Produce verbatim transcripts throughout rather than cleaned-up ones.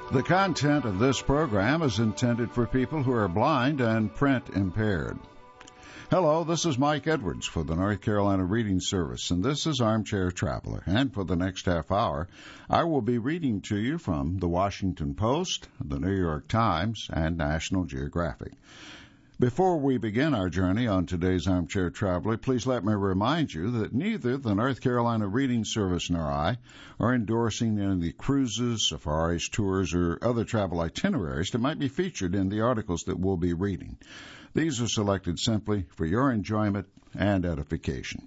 The content of this program is intended for people who are blind and print impaired. Hello, this is Mike Edwards for the North Carolina Reading Service, and this is Armchair Traveler. And for the next half hour, I will be reading to you from the Washington Post, the New York Times, and National Geographic. Before we begin our journey on today's Armchair Traveler, please let me remind you that neither the North Carolina Reading Service nor I are endorsing any of the cruises, safaris, tours, or other travel itineraries that might be featured in the articles that we'll be reading. These are selected simply for your enjoyment and edification.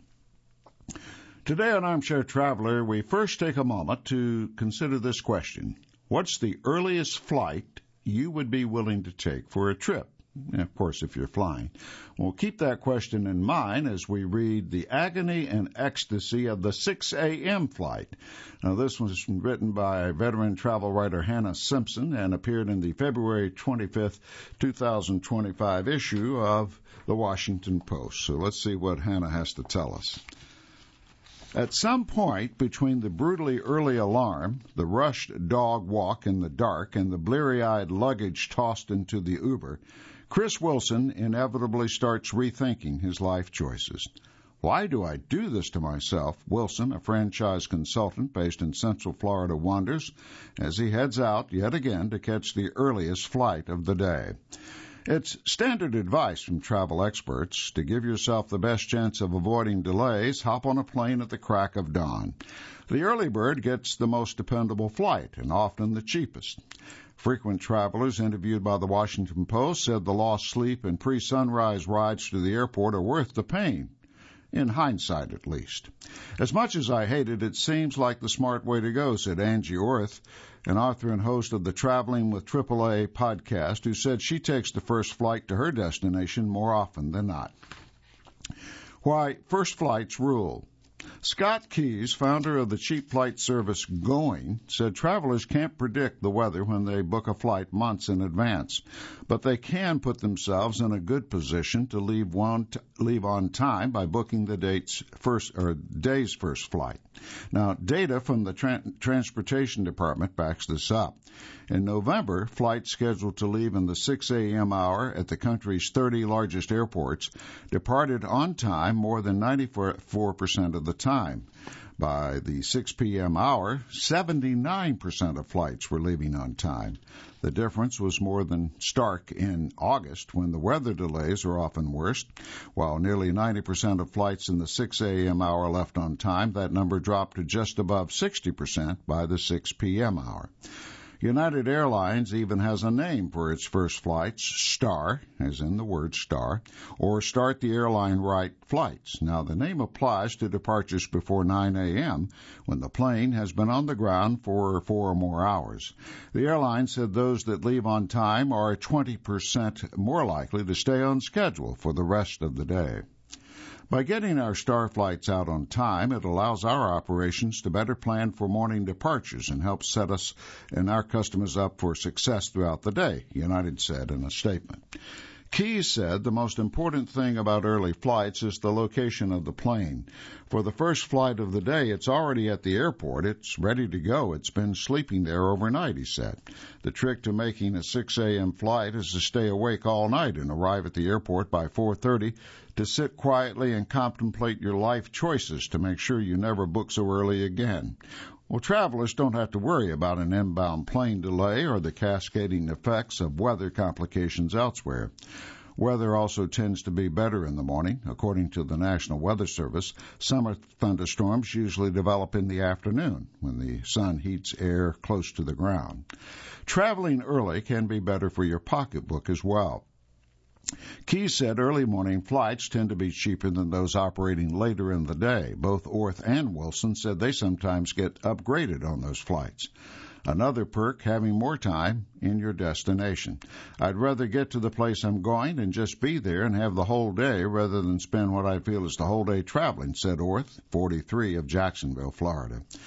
Today on Armchair Traveler, we first take a moment to consider this question. What's the earliest flight you would be willing to take for a trip? Of course, if you're flying. We'll keep that question in mind as we read The Agony and Ecstasy of the six a.m. Flight. Now, this was written by veteran travel writer Hannah Simpson and appeared in the February twenty-fifth, twenty twenty-five issue of the Washington Post. So let's see what Hannah has to tell us. At some point between the brutally early alarm, the rushed dog walk in the dark, and the bleary-eyed luggage tossed into the Uber, Chris Wilson inevitably starts rethinking his life choices. Why do I do this to myself? Wilson, a franchise consultant based in Central Florida, wonders as he heads out yet again to catch the earliest flight of the day. It's standard advice from travel experts to give yourself the best chance of avoiding delays. Hop on a plane at the crack of dawn. The early bird gets the most dependable flight and often the cheapest. Frequent travelers interviewed by the Washington Post said the lost sleep and pre-sunrise rides to the airport are worth the pain. In hindsight, at least. As much as I hate it, it seems like the smart way to go, said Angie Orth, an author and host of the Traveling with triple A podcast, who said she takes the first flight to her destination more often than not. Why first flights rule. Scott Keyes, founder of the cheap flight service Going, said travelers can't predict the weather when they book a flight months in advance, but they can put themselves in a good position to leave one t- leave on time by booking the date's first or day's first flight. Now, data from the tra- Transportation Department backs this up. In November, flights scheduled to leave in the six a.m. hour at the country's thirty largest airports departed on time more than ninety-four percent of the time. By the six p.m. hour, seventy-nine percent of flights were leaving on time. The difference was more than stark in August, when the weather delays are often worst. While nearly ninety percent of flights in the six a.m. hour left on time, that number dropped to just above sixty percent by the six p.m. hour. United Airlines even has a name for its first flights, STAR, as in the word star, or Start the Airline Right flights. Now, the name applies to departures before nine a.m. when the plane has been on the ground for four or more hours. The airline said those that leave on time are twenty percent more likely to stay on schedule for the rest of the day. By getting our star flights out on time, it allows our operations to better plan for morning departures and helps set us and our customers up for success throughout the day, United said in a statement. Keyes said the most important thing about early flights is the location of the plane. For the first flight of the day, it's already at the airport. It's ready to go. It's been sleeping there overnight, he said. The trick to making a six a.m. flight is to stay awake all night and arrive at the airport by four thirty to sit quietly and contemplate your life choices to make sure you never book so early again. Well, travelers don't have to worry about an inbound plane delay or the cascading effects of weather complications elsewhere. Weather also tends to be better in the morning. According to the National Weather Service, summer thunderstorms usually develop in the afternoon when the sun heats air close to the ground. Traveling early can be better for your pocketbook as well. Keyes said early morning flights tend to be cheaper than those operating later in the day. Both Orth and Wilson said they sometimes get upgraded on those flights. Another perk, having more time in your destination. I'd rather get to the place I'm going and just be there and have the whole day rather than spend what I feel is the whole day traveling, said Orth, forty-three, of Jacksonville, Florida.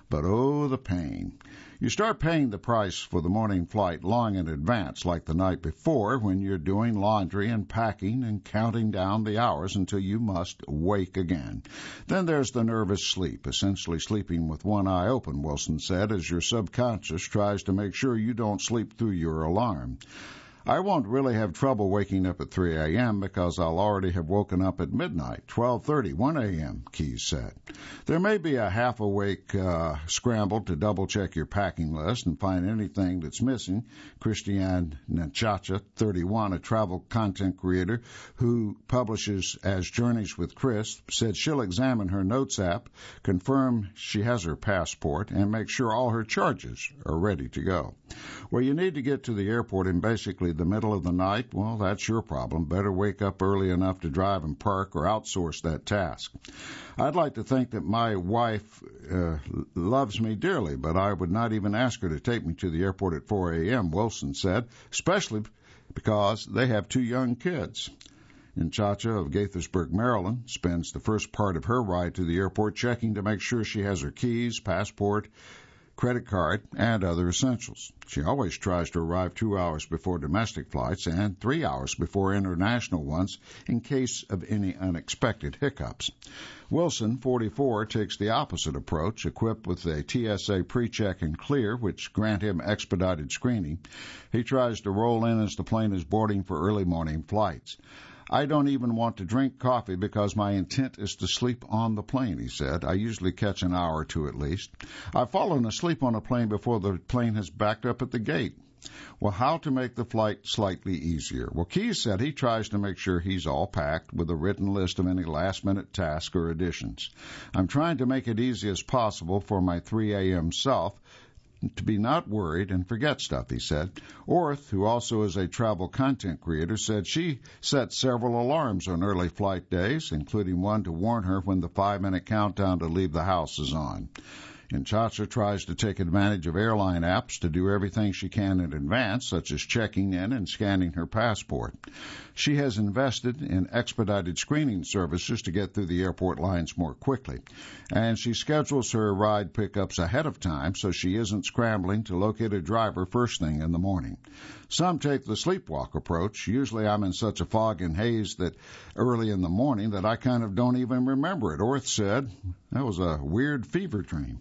But oh, the pain. You start paying the price for the morning flight long in advance, like the night before, when you're doing laundry and packing and counting down the hours until you must wake again. Then there's the nervous sleep, essentially sleeping with one eye open, Wilson said, as your subconscious tries to make sure you don't sleep through your alarm. I won't really have trouble waking up at three a.m. because I'll already have woken up at midnight, twelve thirty, one a.m., Keyes said. There may be a half-awake uh, scramble to double-check your packing list and find anything that's missing. Christiane Nchacha, thirty-one, a travel content creator who publishes as Journeys with Chris, said she'll examine her Notes app, confirm she has her passport, and make sure all her charges are ready to go. Well, you need to get to the airport in basically the middle of the night. Well, that's your problem. Better wake up early enough to drive and park or outsource that task. I'd like to think that my wife uh, loves me dearly, but I would not even ask her to take me to the airport at four a.m., Wilson said, especially because they have two young kids. Nchacha of Gaithersburg, Maryland, spends the first part of her ride to the airport checking to make sure she has her keys, passport, credit card, and other essentials. She always tries to arrive two hours before domestic flights and three hours before international ones in case of any unexpected hiccups. Wilson, forty-four, takes the opposite approach, equipped with a T S A pre-check and clear, which grant him expedited screening. He tries to roll in as the plane is boarding for early morning flights. I don't even want to drink coffee because my intent is to sleep on the plane, he said. I usually catch an hour or two at least. I've fallen asleep on a plane before the plane has backed up at the gate. Well, how to make the flight slightly easier? Well, Keyes said he tries to make sure he's all packed with a written list of any last-minute tasks or additions. I'm trying to make it easy as possible for my three a.m. self to be not worried and forget stuff, he said. Orth, who also is a travel content creator, said she set several alarms on early flight days, including one to warn her when the five-minute countdown to leave the house is on. Nchacha tries to take advantage of airline apps to do everything she can in advance, such as checking in and scanning her passport. She has invested in expedited screening services to get through the airport lines more quickly, and she schedules her ride pickups ahead of time so she isn't scrambling to locate a driver first thing in the morning. Some take the sleepwalk approach. Usually I'm in such a fog and haze that early in the morning that I kind of don't even remember it. Orth said, that was a weird fever dream.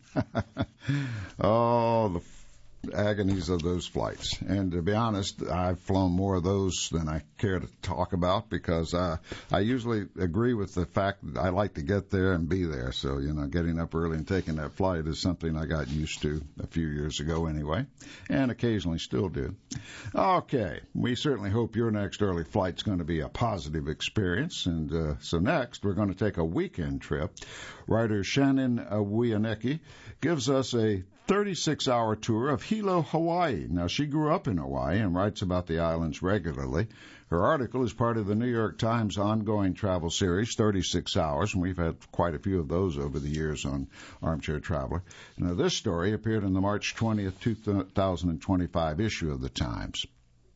Oh, the agonies of those flights. And to be honest, I've flown more of those than I care to talk about because uh, I usually agree with the fact that I like to get there and be there. So, you know, getting up early and taking that flight is something I got used to a few years ago anyway, and occasionally still do. Okay, we certainly hope your next early flight's going to be a positive experience. And uh, so next, we're going to take a weekend trip. Writer Shannon Wienecke gives us a thirty-six hour tour of Hilo, Hawaii. Now, she grew up in Hawaii and writes about the islands regularly. Her article is part of the New York Times ongoing travel series, thirty-six hours, and we've had quite a few of those over the years on Armchair Traveler. Now, this story appeared in the March twentieth, two thousand twenty-five issue of the Times.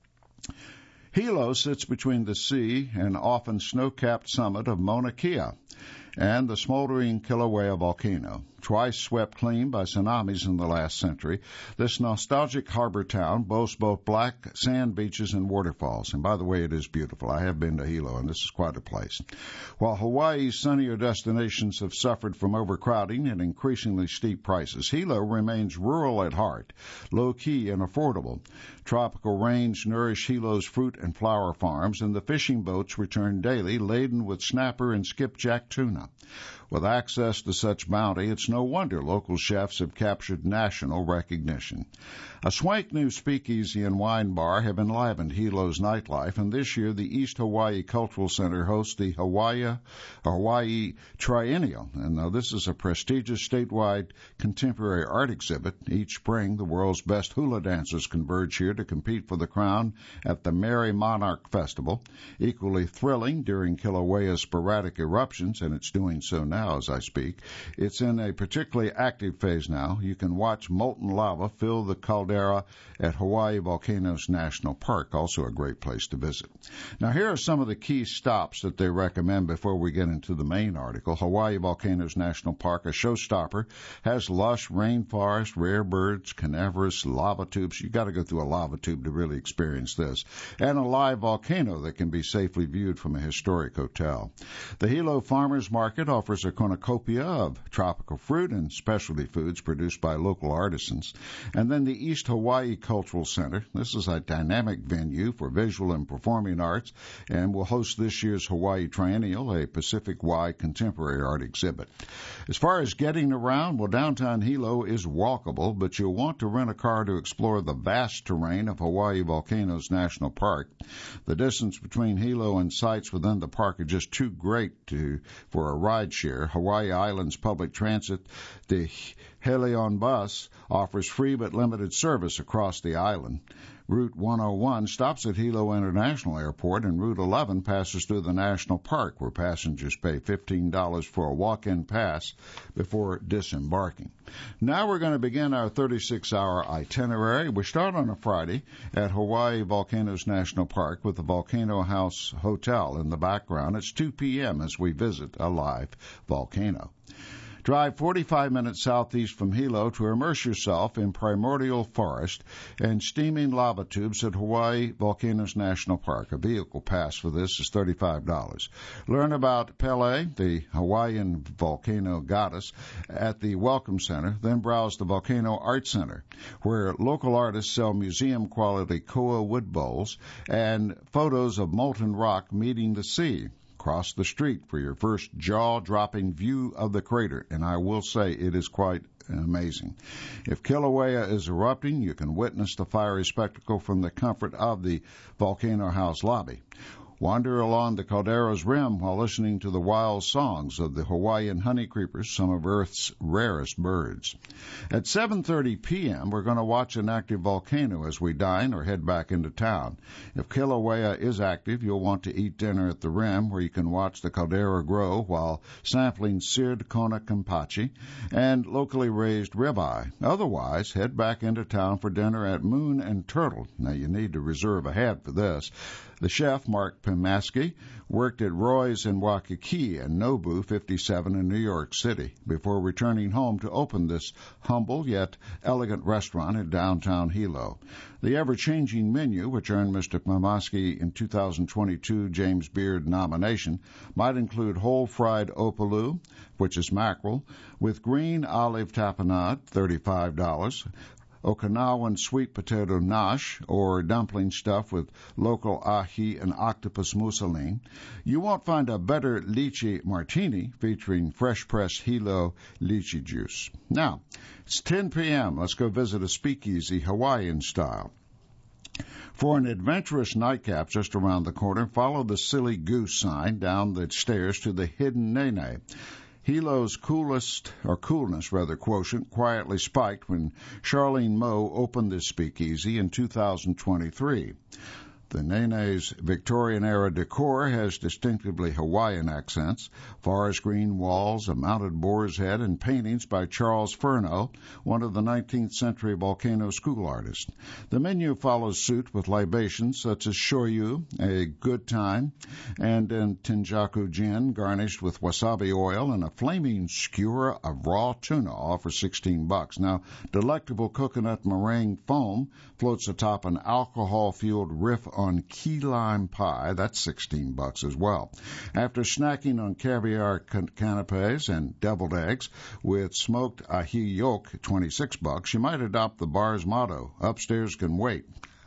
Hilo sits between the sea and often snow-capped summit of Mauna Kea and the smoldering Kilauea volcano. Twice swept clean by tsunamis in the last century, this nostalgic harbor town boasts both black sand beaches and waterfalls. And by the way, it is beautiful. I have been to Hilo, and this is quite a place. While Hawaii's sunnier destinations have suffered from overcrowding and increasingly steep prices, Hilo remains rural at heart, low-key and affordable. Tropical rains nourish Hilo's fruit and flower farms, and the fishing boats return daily laden with snapper and skipjack tuna. With access to such bounty, it's no wonder local chefs have captured national recognition. A swank new speakeasy and wine bar have enlivened Hilo's nightlife, and this year the East Hawaii Cultural Center hosts the Hawaii, Hawaii Triennial. And now this is a prestigious statewide contemporary art exhibit. Each spring, the world's best hula dancers converge here to compete for the crown at the Merry Monarch Festival. Equally thrilling during Kilauea's sporadic eruptions, and it's doing so now. now as I speak. It's in a particularly active phase now. You can watch molten lava fill the caldera at Hawaii Volcanoes National Park, also a great place to visit. Now, here are some of the key stops that they recommend before we get into the main article. Hawaii Volcanoes National Park, a showstopper, has lush rainforest, rare birds, carnivorous lava tubes. You've got to go through a lava tube to really experience this. And a live volcano that can be safely viewed from a historic hotel. The Hilo Farmers Market offers a cornucopia of tropical fruit and specialty foods produced by local artisans. And then the East Hawaii Cultural Center. This is a dynamic venue for visual and performing arts and will host this year's Hawaii Triennial, a Pacific-wide contemporary art exhibit. As far as getting around, well, downtown Hilo is walkable, but you'll want to rent a car to explore the vast terrain of Hawaii Volcanoes National Park. The distance between Hilo and sites within the park are just too great to for a ride share. Hawaii Island's public transit, the Helion Bus, offers free but limited service across the island. Route one oh one stops at Hilo International Airport, and Route eleven passes through the national park, where passengers pay fifteen dollars for a walk-in pass before disembarking. Now we're going to begin our thirty-six hour itinerary. We start on a Friday at Hawaii Volcanoes National Park with the Volcano House Hotel in the background. It's two p.m. as we visit a live volcano. Drive forty-five minutes southeast from Hilo to immerse yourself in primordial forest and steaming lava tubes at Hawaii Volcanoes National Park. A vehicle pass for this is thirty-five dollars. Learn about Pele, the Hawaiian volcano goddess, at the Welcome Center, then browse the Volcano Art Center, where local artists sell museum-quality koa wood bowls and photos of molten rock meeting the sea. Cross the street for your first jaw-dropping view of the crater, and I will say it is quite amazing. If Kilauea is erupting, you can witness the fiery spectacle from the comfort of the Volcano House lobby. Wander along the caldera's rim while listening to the wild songs of the Hawaiian honeycreepers, some of Earth's rarest birds. At seven thirty p.m., we're going to watch an active volcano as we dine or head back into town. If Kilauea is active, you'll want to eat dinner at the rim, where you can watch the caldera grow while sampling seared kona kampachi and locally raised ribeye. Otherwise, head back into town for dinner at Moon and Turtle. Now, you need to reserve ahead for this. The chef, Mark Pimaski, worked at Roy's in Waikiki and Nobu fifty-seven in New York City before returning home to open this humble yet elegant restaurant in downtown Hilo. The ever-changing menu, which earned Mister Pimaski in two thousand twenty-two James Beard nomination, might include whole fried opalu, which is mackerel, with green olive tapenade, thirty-five dollars, Okinawan sweet potato nash, or dumpling stuffed with local ahi and octopus mousseline. You won't find a better lychee martini featuring fresh-pressed Hilo lychee juice. Now, it's ten p.m. Let's go visit a speakeasy Hawaiian style. For an adventurous nightcap just around the corner, follow the Silly Goose sign down the stairs to the Hidden Nene. Hilo's coolest, or coolness rather, quotient quietly spiked when Charlene Moe opened this speakeasy in two thousand twenty-three. The Nene's Victorian-era decor has distinctively Hawaiian accents, forest green walls, a mounted boar's head, and paintings by Charles Furneaux, one of the nineteenth century volcano school artists. The menu follows suit with libations such as shoyu, a good time, and an tenjaku gin garnished with wasabi oil, and a flaming skewer of raw tuna, all for sixteen bucks. Now, delectable coconut meringue foam floats atop an alcohol-fueled riff on key lime pie. That's sixteen bucks as well. After snacking on caviar can- canapes and deviled eggs with smoked ahi yolk, twenty-six bucks, you might adopt the bar's motto, upstairs can wait.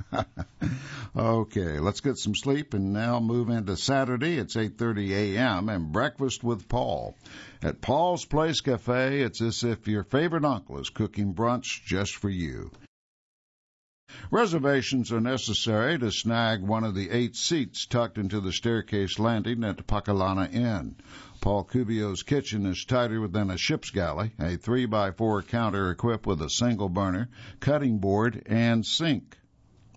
Okay, let's get some sleep and now move into Saturday. It's eight thirty a.m. and Breakfast with Paul. At Paul's Place Cafe, it's as if your favorite uncle is cooking brunch just for you. Reservations are necessary to snag one of the eight seats tucked into the staircase landing at the Pakalana Inn. Paul Cubio's kitchen is tighter than a ship's galley, a three by four counter equipped with a single burner, cutting board, and sink.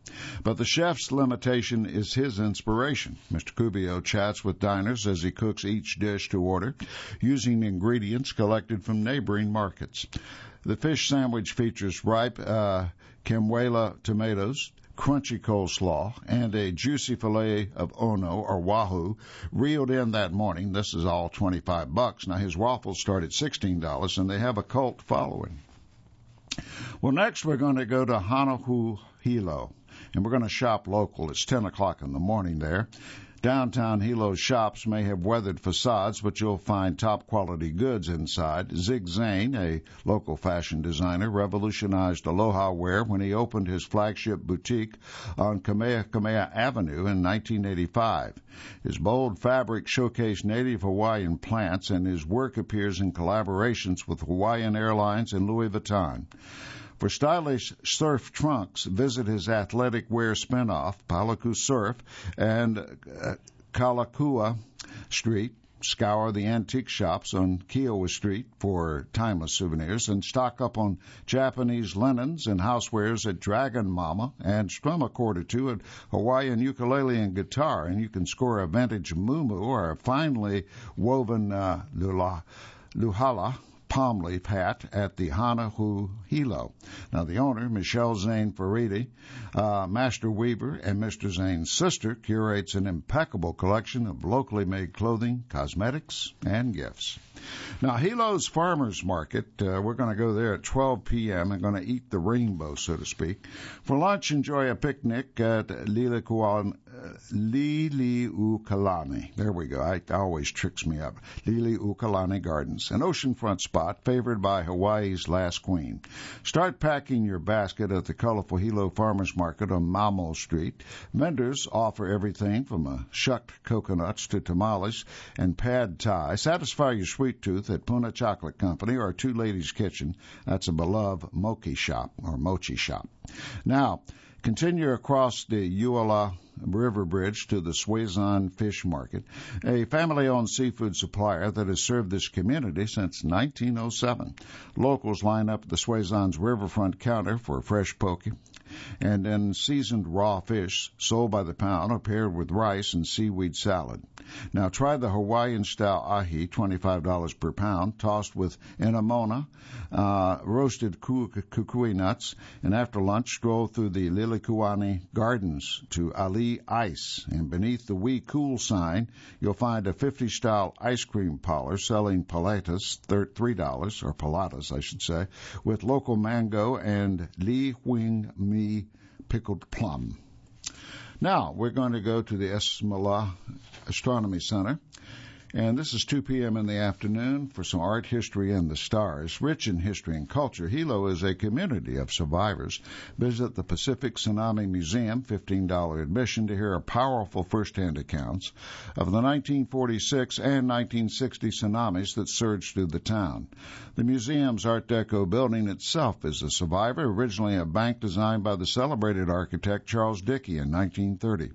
But the chef's limitation is his inspiration. Mister Cubio chats with diners as he cooks each dish to order, using ingredients collected from neighboring markets. The fish sandwich features ripe uh, Camuela tomatoes, crunchy coleslaw, and a juicy fillet of ono or wahoo reeled in that morning. This is all twenty-five bucks. Now, his waffles start at sixteen dollars, and they have a cult following. Well, next we're going to go to Hanahu Hilo, and we're going to shop local. It's ten o'clock in the morning there. Downtown Hilo's shops may have weathered facades, but you'll find top-quality goods inside. Zig Zane, a local fashion designer, revolutionized aloha wear when he opened his flagship boutique on Kamehameha Avenue in nineteen eighty-five. His bold fabric showcased native Hawaiian plants, and his work appears in collaborations with Hawaiian Airlines and Louis Vuitton. For stylish surf trunks, visit his athletic wear spinoff, Palaku Surf, and uh, Kalakua Street. Scour the antique shops on Kiowa Street for timeless souvenirs, and stock up on Japanese linens and housewares at Dragon Mama, and strum a chord or two at Hawaiian ukulele and guitar, and you can score a vintage muumuu or a finely woven uh, lula, luhala palm leaf hat at the Hanahu Hilo. Now, the owner, Michelle Zane Faridi, uh, master weaver, and Mister Zane's sister, curates an impeccable collection of locally made clothing, cosmetics, and gifts. Now, Hilo's Farmers Market, uh, we're going to go there at twelve p.m. and going to eat the rainbow, so to speak. For lunch, enjoy a picnic at Liliuokalani. There we go. It always tricks me up. Liliuokalani Gardens, an oceanfront spot favored by Hawaii's last queen. Start packing your basket at the colorful Hilo Farmers Market on Mamo Street. Vendors offer everything from uh, shucked coconuts to tamales and pad thai. Satisfy your sweet tooth at Puna Chocolate Company or Two Ladies Kitchen. That's a beloved mochi shop or mochi shop. Now, continue across the Uala River Bridge to the Suizan Fish Market, a family-owned seafood supplier that has served this community since nineteen oh seven. Locals line up at the Suizan's riverfront counter for fresh poke and then seasoned raw fish sold by the pound or paired with rice and seaweed salad. Now try the Hawaiian-style ahi, twenty-five dollars per pound, tossed with inamona, uh, roasted kukui nuts, and after lunch stroll through the Liliuokalani Gardens to Ali Ice. And beneath the We Cool sign, you'll find a fifties-style ice cream parlor selling palatas, three dollars, or palatas, I should say, with local mango and Li Huing Mi pickled plum. Now, we're going to go to the Esmala Astronomy Center, and this is two p.m. in the afternoon for some art, history, and the stars. Rich in history and culture, Hilo is a community of survivors. Visit the Pacific Tsunami Museum, fifteen dollars admission, to hear powerful first-hand accounts of the nineteen forty-six and nineteen sixty tsunamis that surged through the town. The museum's Art Deco building itself is a survivor, originally a bank designed by the celebrated architect Charles Dickey in nineteen thirty.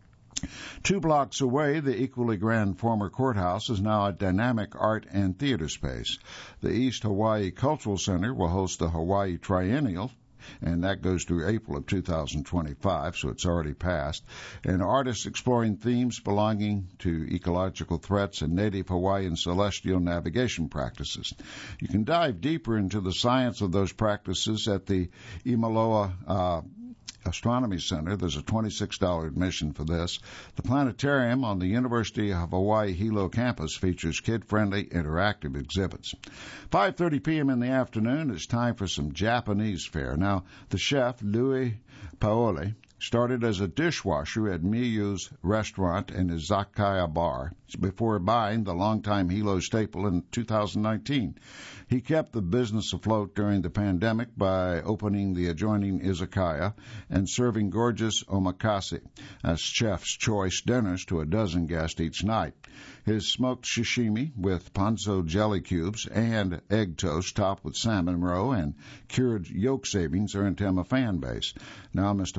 Two blocks away, the equally grand former courthouse is now a dynamic art and theater space. The East Hawaii Cultural Center will host the Hawaii Triennial, and that goes through April of two thousand twenty-five, so it's already passed. And artists exploring themes belonging to ecological threats and native Hawaiian celestial navigation practices. You can dive deeper into the science of those practices at the Imaloa uh, Astronomy Center. There's a twenty-six dollars admission for this. The planetarium on the University of Hawaii Hilo campus features kid-friendly interactive exhibits. five thirty p.m. in the afternoon, it's time for some Japanese fare. Now, the chef, Louis Paoli, started as a dishwasher at Miyu's restaurant and izakaya bar before buying the longtime Hilo staple in two thousand nineteen. He kept the business afloat during the pandemic by opening the adjoining izakaya and serving gorgeous omakase as chef's choice dinners to a dozen guests each night. His smoked sashimi with ponzu jelly cubes and egg toast topped with salmon roe and cured yolk savings earned him a fan base. Now, Mister Paoli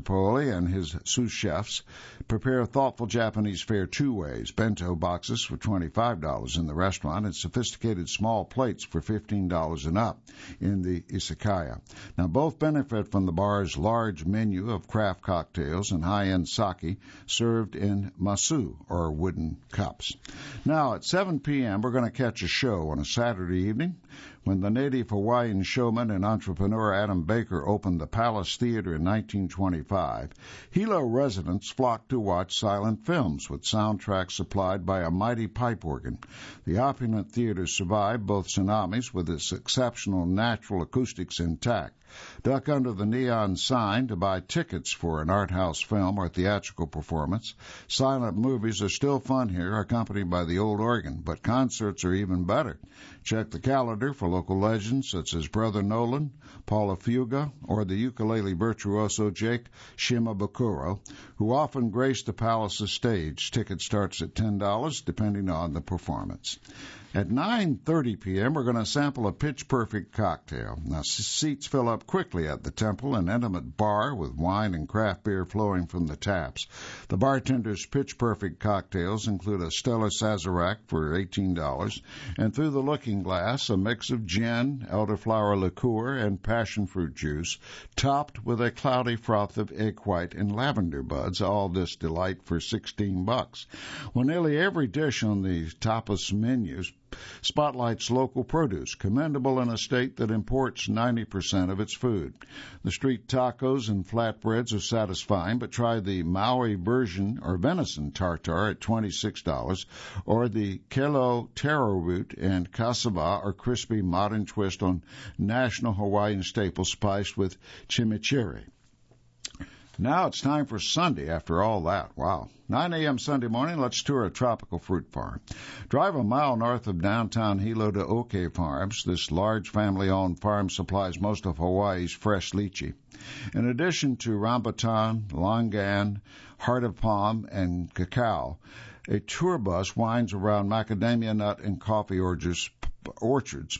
Inoue and his sous chefs prepare thoughtful Japanese fare two ways, bento boxes for twenty-five dollars in the restaurant and sophisticated small plates for fifteen dollars and up in the izakaya. Now, both benefit from the bar's large menu of craft cocktails and high-end sake served in masu, or wooden cups. Now, at seven p.m., we're going to catch a show on a Saturday evening when the native Hawaiian showman and entrepreneur Adam Baker opened the Palace Theater in nineteen twenty-five. Hilo residents flocked to watch silent films with soundtracks supplied by a mighty pipe organ. The opulent theater survived both tsunamis with its exceptional natural acoustics intact. Duck under the neon sign to buy tickets for an art house film or theatrical performance. Silent movies are still fun here, accompanied by the old organ, but concerts are even better. Check the calendar for local legends such as Brother Nolan, Paula Fuga, or the ukulele virtuoso Jake Shimabukuro, who often grace the Palace's stage. Ticket starts at ten dollars, depending on the performance. At nine thirty p.m., we're going to sample a pitch-perfect cocktail. Now, seats fill up quickly at the Temple, an intimate bar with wine and craft beer flowing from the taps. The bartender's pitch-perfect cocktails include a Stella Sazerac for eighteen dollars, and through the looking glass, a mix of gin, elderflower liqueur, and passion fruit juice, topped with a cloudy froth of egg white and lavender buds. All this delight for sixteen bucks. Well, nearly every dish on the tapas menus spotlights local produce, commendable in a state that imports ninety percent of its food. The street tacos and flatbreads are satisfying, but try the Maui version or venison tartare at twenty-six dollars, or the kelo taro root and cassava or crispy modern twist on national Hawaiian staple spiced with chimichurri. Now it's time for Sunday after all that. Wow. nine a.m. Sunday morning, let's tour a tropical fruit farm. Drive a mile north of downtown Hilo to Oke Farms. This large family-owned farm supplies most of Hawaii's fresh lychee. In addition to rambutan, longan, heart of palm, and cacao, a tour bus winds around macadamia nut and coffee orchards, orchards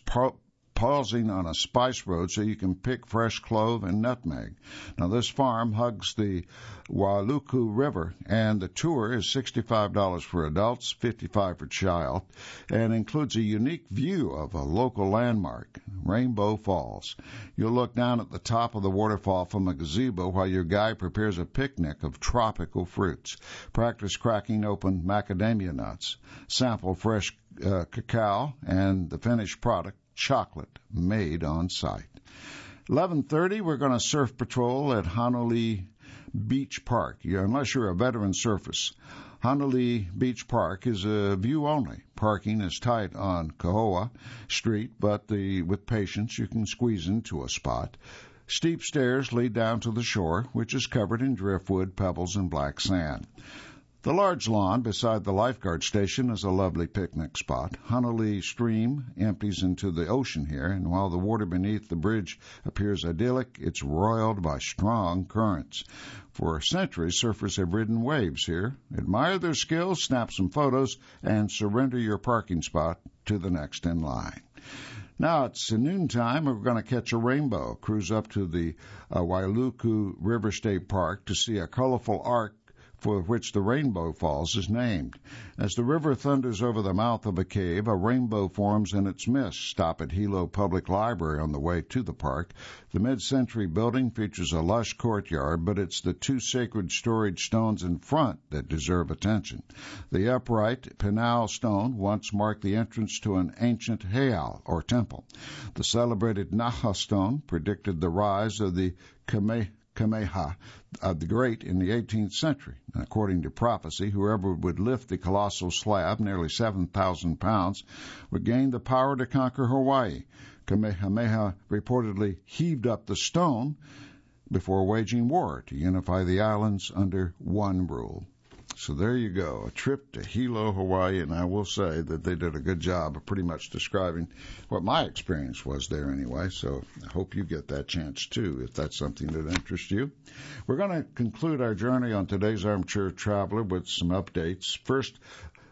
pausing on a spice road so you can pick fresh clove and nutmeg. Now, this farm hugs the Wailuku River, and the tour is sixty-five dollars for adults, fifty-five dollars for child, and includes a unique view of a local landmark, Rainbow Falls. You'll look down at the top of the waterfall from a gazebo while your guide prepares a picnic of tropical fruits. Practice cracking open macadamia nuts. Sample fresh uh, cacao and the finished product, chocolate, made on site. eleven thirty, we're going to surf patrol at Hanalei Beach Park. Yeah, unless you're a veteran surfist. Hanalei Beach Park is a view only. Parking is tight on Kahoa Street, but the, with patience you can squeeze into a spot. Steep stairs lead down to the shore, which is covered in driftwood, pebbles, and black sand. The large lawn beside the lifeguard station is a lovely picnic spot. Hanalei Stream empties into the ocean here, and while the water beneath the bridge appears idyllic, it's roiled by strong currents. For centuries, surfers have ridden waves here. Admire their skills, snap some photos, and surrender your parking spot to the next in line. Now it's noontime. We're going to catch a rainbow, cruise up to the uh, Wailuku River State Park to see a colorful arc for which the Rainbow Falls is named. As the river thunders over the mouth of a cave, a rainbow forms in its midst. Stop at Hilo Public Library on the way to the park. The mid-century building features a lush courtyard, but it's the two sacred storage stones in front that deserve attention. The upright Pinau stone once marked the entrance to an ancient heiau, or temple. The celebrated Naha stone predicted the rise of the Kamehameha Kamehameha uh, the Great in the eighteenth century. And according to prophecy, whoever would lift the colossal slab, nearly seven thousand pounds, would gain the power to conquer Hawaii. Kamehameha reportedly heaved up the stone before waging war to unify the islands under one rule. So there you go, a trip to Hilo, Hawaii, and I will say that they did a good job of pretty much describing what my experience was there anyway, so I hope you get that chance too, if that's something that interests you. We're going to conclude our journey on today's Armchair Traveler with some updates. First,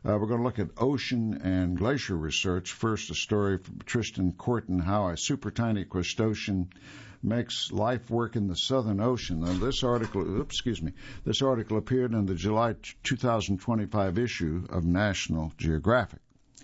Uh, we're going to look at ocean and glacier research. First, a story from Tristan Corton, how a super tiny crustacean makes life work in the Southern Ocean. Now, this article, oops, excuse me, this article appeared in the July two thousand twenty-five issue of National Geographic.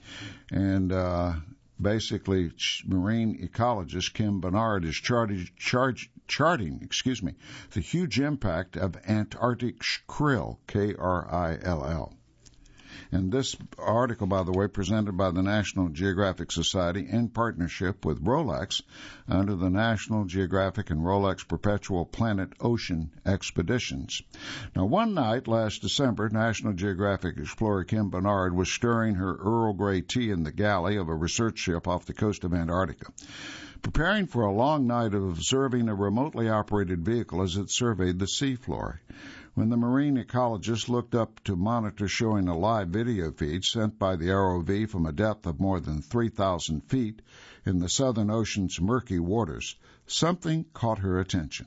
And uh, basically, marine ecologist Kim Bernard is charted, charged, charting, excuse me, the huge impact of Antarctic krill, K R I L L. And this article, by the way, presented by the National Geographic Society in partnership with Rolex under the National Geographic and Rolex Perpetual Planet Ocean Expeditions. Now, one night last December, National Geographic explorer Kim Bernard was stirring her Earl Grey tea in the galley of a research ship off the coast of Antarctica, preparing for a long night of observing a remotely operated vehicle as it surveyed the seafloor. When the marine ecologist looked up to monitor showing a live video feed sent by the R O V from a depth of more than three thousand feet in the Southern Ocean's murky waters, something caught her attention.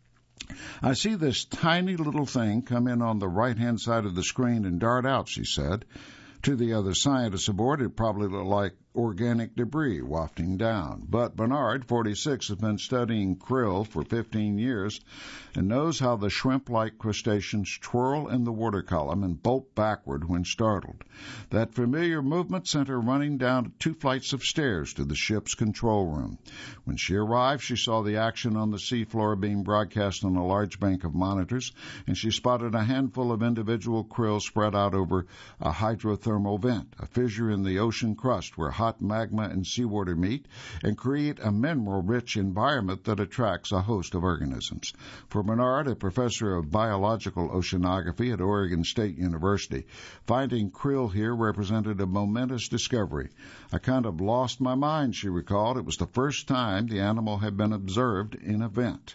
"I see this tiny little thing come in on the right-hand side of the screen and dart out," she said. To the other scientists aboard, it probably looked like organic debris wafting down. But Bernard, forty-six, has been studying krill for fifteen years and knows how the shrimp-like crustaceans twirl in the water column and bolt backward when startled. That familiar movement sent her running down two flights of stairs to the ship's control room. When she arrived, she saw the action on the seafloor being broadcast on a large bank of monitors, and she spotted a handful of individual krill spread out over a hydrothermal vent, a fissure in the ocean crust where hot magma and seawater meet and create a mineral-rich environment that attracts a host of organisms. For Bernard, a professor of biological oceanography at Oregon State University, finding krill here represented a momentous discovery. "I kind of lost my mind," she recalled. "It was the first time the animal had been observed in a vent."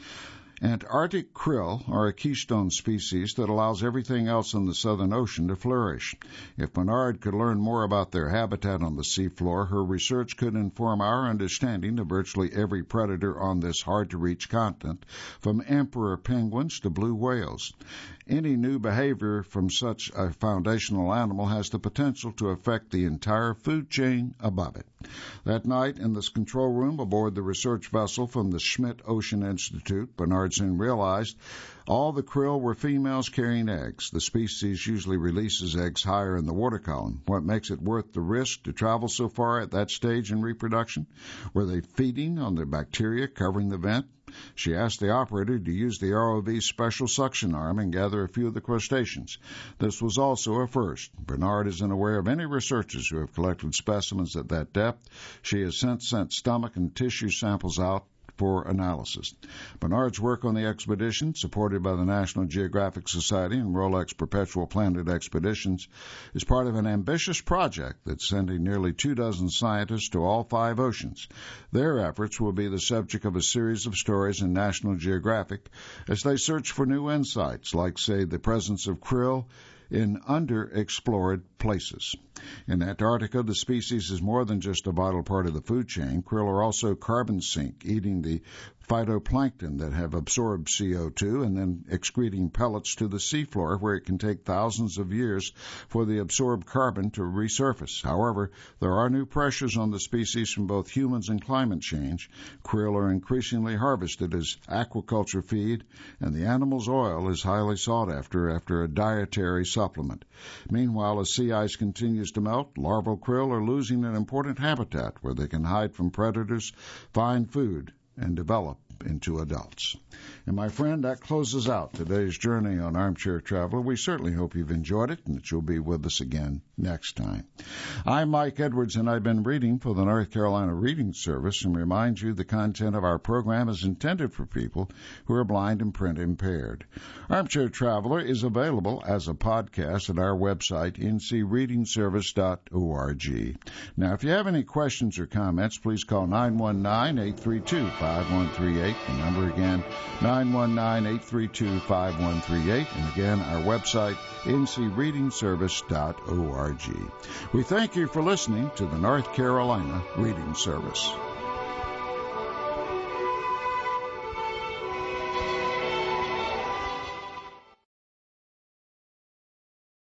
Antarctic krill are a keystone species that allows everything else in the Southern Ocean to flourish. If Bernard could learn more about their habitat on the seafloor, her research could inform our understanding of virtually every predator on this hard-to-reach continent, from emperor penguins to blue whales. Any new behavior from such a foundational animal has the potential to affect the entire food chain above it. That night, in this control room aboard the research vessel from the Schmidt Ocean Institute, Bernard soon realized all the krill were females carrying eggs. The species usually releases eggs higher in the water column. What makes it worth the risk to travel so far at that stage in reproduction? Were they feeding on the bacteria covering the vent? She asked the operator to use the R O V's special suction arm and gather a few of the crustaceans. This was also a first. Bernard isn't aware of any researchers who have collected specimens at that depth. She has since sent stomach and tissue samples out for analysis. Bernard's work on the expedition, supported by the National Geographic Society and Rolex Perpetual Planet Expeditions, is part of an ambitious project that's sending nearly two dozen scientists to all five oceans. Their efforts will be the subject of a series of stories in National Geographic as they search for new insights, like, say, the presence of krill in underexplored places. In Antarctica, the species is more than just a vital part of the food chain. Krill are also carbon sink, eating the phytoplankton that have absorbed C O two and then excreting pellets to the seafloor, where it can take thousands of years for the absorbed carbon to resurface. However, there are new pressures on the species from both humans and climate change. Krill are increasingly harvested as aquaculture feed, and the animal's oil is highly sought after after a dietary supplement. Meanwhile, as sea ice continues to melt, larval krill are losing an important habitat where they can hide from predators, find food, and develop into adults. And my friend, that closes out today's journey on Armchair Traveler. We certainly hope you've enjoyed it and that you'll be with us again next time. I'm Mike Edwards, and I've been reading for the North Carolina Reading Service, and remind you the content of our program is intended for people who are blind and print impaired. Armchair Traveler is available as a podcast at our website, n c reading service dot org. Now, if you have any questions or comments, please call nine one nine, eight three two, five one three eight. The number again, nine one nine, eight three two, five one three eight. And again, our website, n c reading service dot org. We thank you for listening to the North Carolina Reading Service.